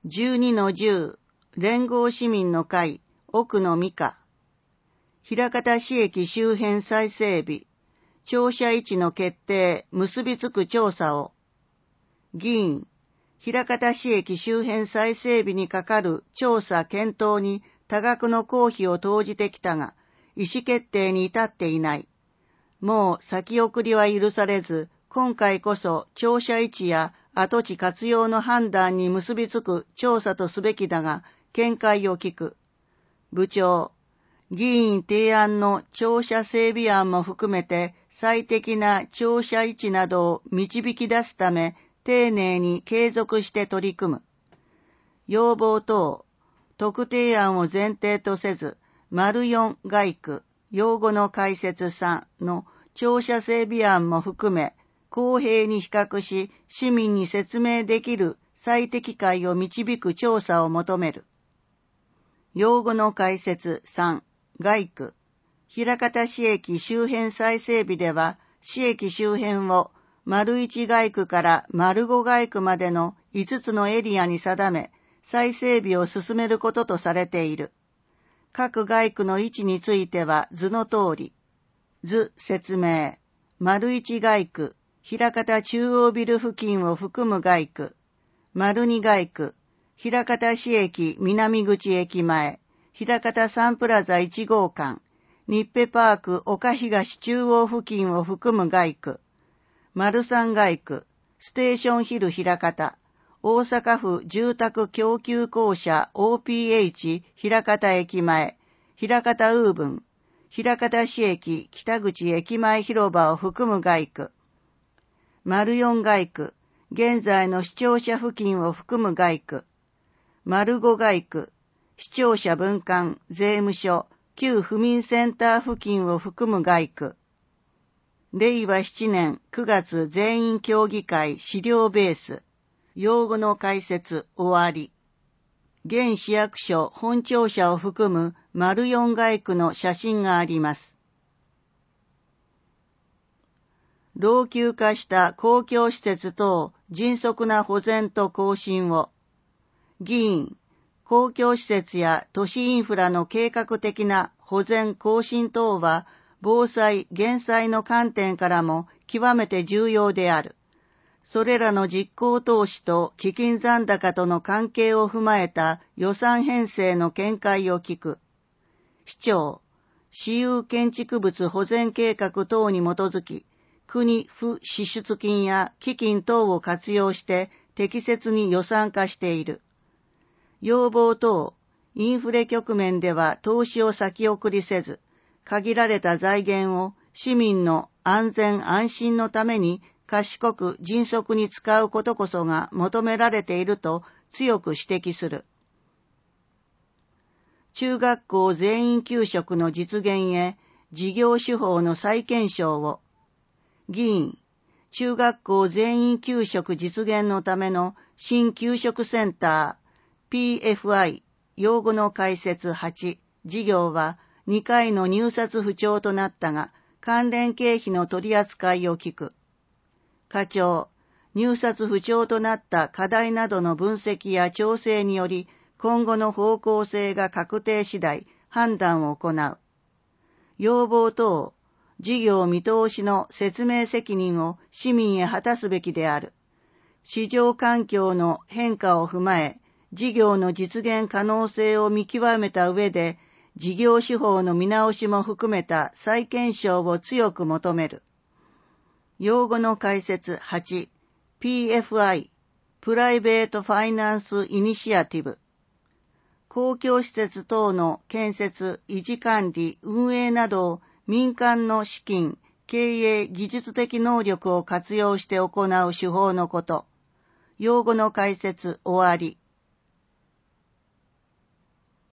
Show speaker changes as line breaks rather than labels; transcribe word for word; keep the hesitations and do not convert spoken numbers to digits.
じゅうにのじゅう連合市民の会奥野美香枚方市駅周辺再整備庁舎位置の決定結びつく調査を議員枚方市駅周辺再整備にかかる調査検討に多額の公費を投じてきたが意思決定に至っていない。もう先送りは許されず今回こそ庁舎位置や跡地活用の判断に結びつく調査とすべきだが見解を聞く。部長、議員提案の庁舎整備案も含めて最適な庁舎位置などを導き出すため丁寧に継続して取り組む。要望等、特定案を前提とせず、丸よん概区、用語の解説さんの庁舎整備案も含め、公平に比較し、市民に説明できる最適解を導く調査を求める。用語の解説さん、概区、枚方市駅周辺再整備では、市駅周辺を丸いち概区から丸ご概区までのいつつのエリアに定め、再整備を進めることとされている。各概区の位置については図の通り。図説明。丸いち概区、枚方中央ビル付近を含む概区。丸に概区、枚方市駅南口駅前、枚方サンプラザいち号館、日ペパーク岡東中央付近を含む概区。丸さん概区、ステーションヒル枚方、大阪府住宅供給公社 オーピーエイチ 枚方駅前、枚方ウーブン、枚方市駅北口駅前広場を含む概区。丸よん概区、現在の市庁舎付近を含む概区。丸ご概区、市庁舎分館、税務署、旧府民センター付近を含む概区。れいわなねんくがつ全員協議会資料ベース。用語の解説終わり。現市役所本庁舎を含む丸よん概区の写真があります。老朽化した公共施設等迅速な保全と更新を。議員、公共施設や都市インフラの計画的な保全更新等は防災・減災の観点からも極めて重要である。それらの実行投資と基金残高との関係を踏まえた予算編成の見解を聞く。市長、私有建築物保全計画等に基づき、国・府支出金や基金等を活用して適切に予算化している。要望等、インフレ局面では投資を先送りせず、限られた財源を市民の安全安心のために賢く迅速に使うことこそが求められていると強く指摘する。中学校全員給食の実現へ事業手法の再検証を。議員、中学校全員給食実現のための新給食センター ピーエフアイ 用語の解説はち事業はにかいの入札不調となったが関連経費の取り扱いを聞く。課長、入札不調となった課題などの分析や調整により、今後の方向性が確定次第、判断を行う。要望等、事業見通しの説明責任を市民へ果たすべきである。市場環境の変化を踏まえ、事業の実現可能性を見極めた上で、事業手法の見直しも含めた再検証を強く求める。用語の解説はち、ピーエフアイ、プライベートファイナンスイニシアティブ。公共施設等の建設、維持管理、運営などを民間の資金、経営、技術的能力を活用して行う手法のこと。用語の解説終わり。